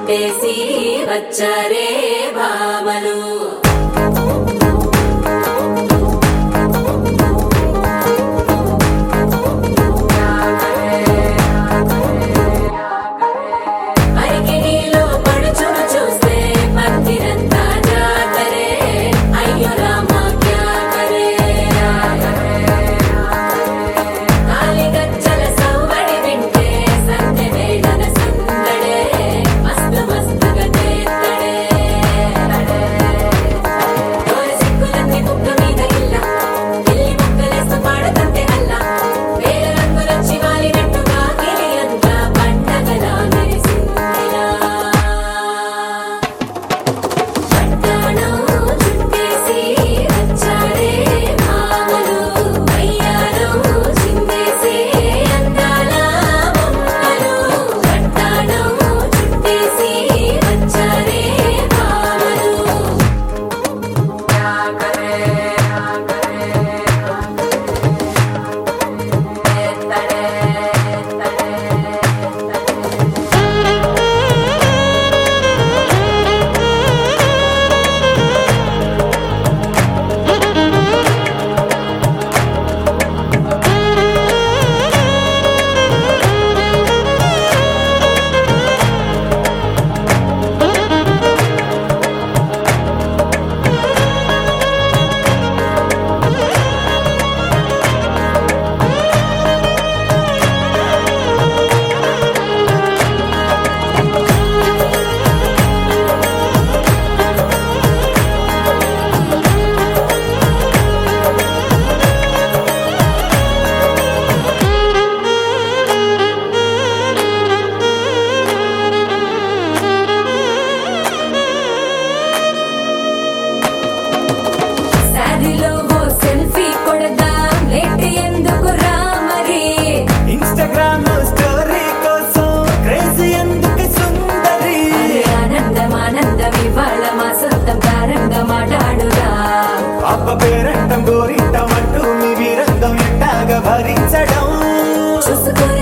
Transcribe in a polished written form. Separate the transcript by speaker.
Speaker 1: చుట్టేసి వచ్చారే భామలు. అరికిణీలో పడుచును చూస్తే భక్తిరంతా జాతరే, అయ్యో రామ క్యా కరే. కాలిగజ్జల సవ్వడి వింటే సంధ్య వేళన సందడే, మస్తు మస్తుగా చేత్తడే. గోరి సిక్కులన్నీ కుక్క మీద ఇల్ల, పిల్లి ముక్కలేస్తూ పాడుతుంటే అల్ల, వేల రంగులొచ్చి వాలినట్టుగా గిలి అంతా పండగలా మెరిసిందిలా. పట్టాణం చుట్టేసి వచ్చారే భామలు, అయ్యారం చిందేసే అందాల బొమ్మలు. పట్టాణం చుట్టేసి వచ్చారే భామలు. శారీలో ఓ సెల్ఫీ కొడదాం, లేట్ ఎందుకు రా మరి.
Speaker 2: ఇన్స్టాగ్రామ్ స్టోరీ కోసం క్రేజీ ఎందుకు సుందరి.
Speaker 1: అరే ఆనందం ఆనందం ఇవాళ మా సొంతం కారంగా మాట్లాడురా.
Speaker 2: అప్ప పేరంటం గోరింటం అంటూ మీ వీరంగం ఎట్టాగా భరించడం.
Speaker 1: చూసుకో